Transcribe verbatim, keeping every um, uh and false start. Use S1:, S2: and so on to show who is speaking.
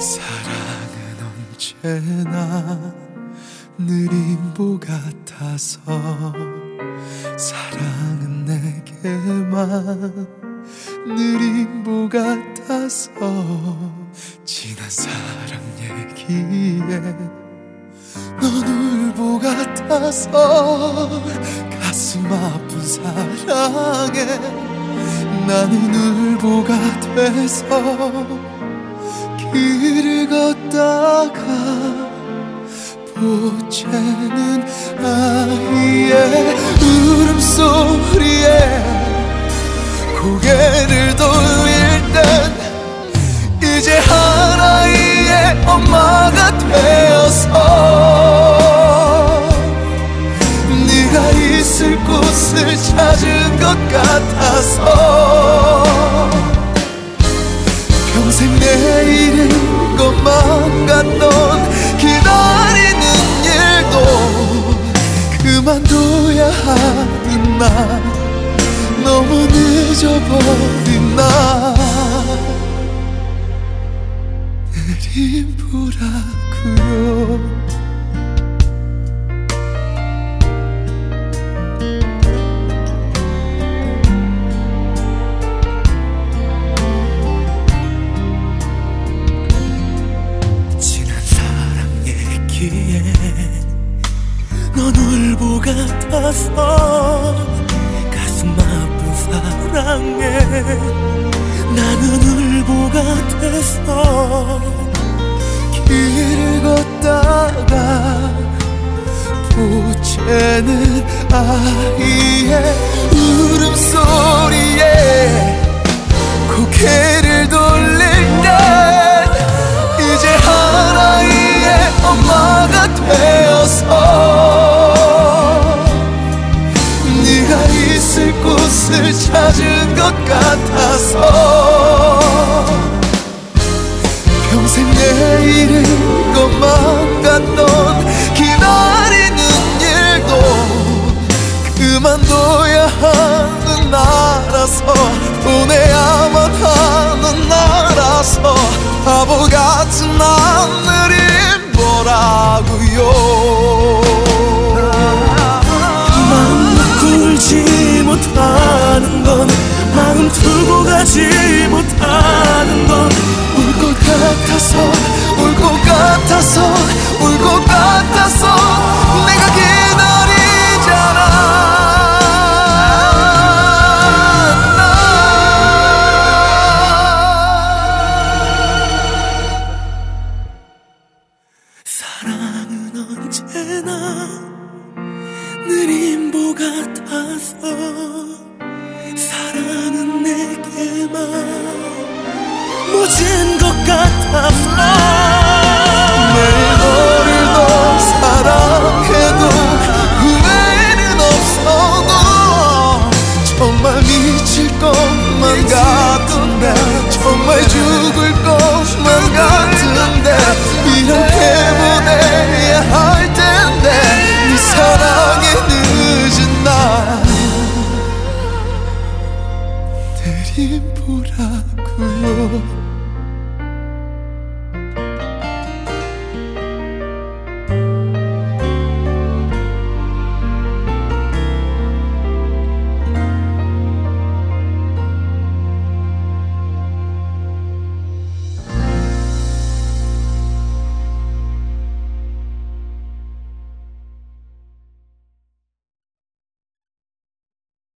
S1: 사랑은 언제나 느림보 같아서 사랑은 내게만 느림보 같아서 지난 사랑 얘기에 넌 울보 같아서 가슴 아픈 사랑에 나는 울보가 돼서 길을 걷다가 보채는 아이의 울음소리에 고개를 돌릴 땐 이제 하나의 엄마가 되어서 네가 있을 곳을 찾은 것 같아서 평생 내일인 것만 같던 기다리는 일도 그만둬야 하는 나 너무 늦어버린 나 느림보라고요. 넌 울보 같아서 가슴 아픈 사랑에 나는 울보가 돼서 길을 걷다가 보채는 아이의 울음소리에 고개를 돌릴 때 이제 하나의 엄마가 되어서 네가 있을 곳을 찾은 것 같아서 평생 내일인 것만 같던 기다리는 일도 그만둬야 하는 나라서 보내야만 하는 나라서 바보 같은 하늘이 뭐라고요.
S2: 마음 놓고 울지 못하는 건 마음 두고 가지 못하는 건
S1: 울 것 같아서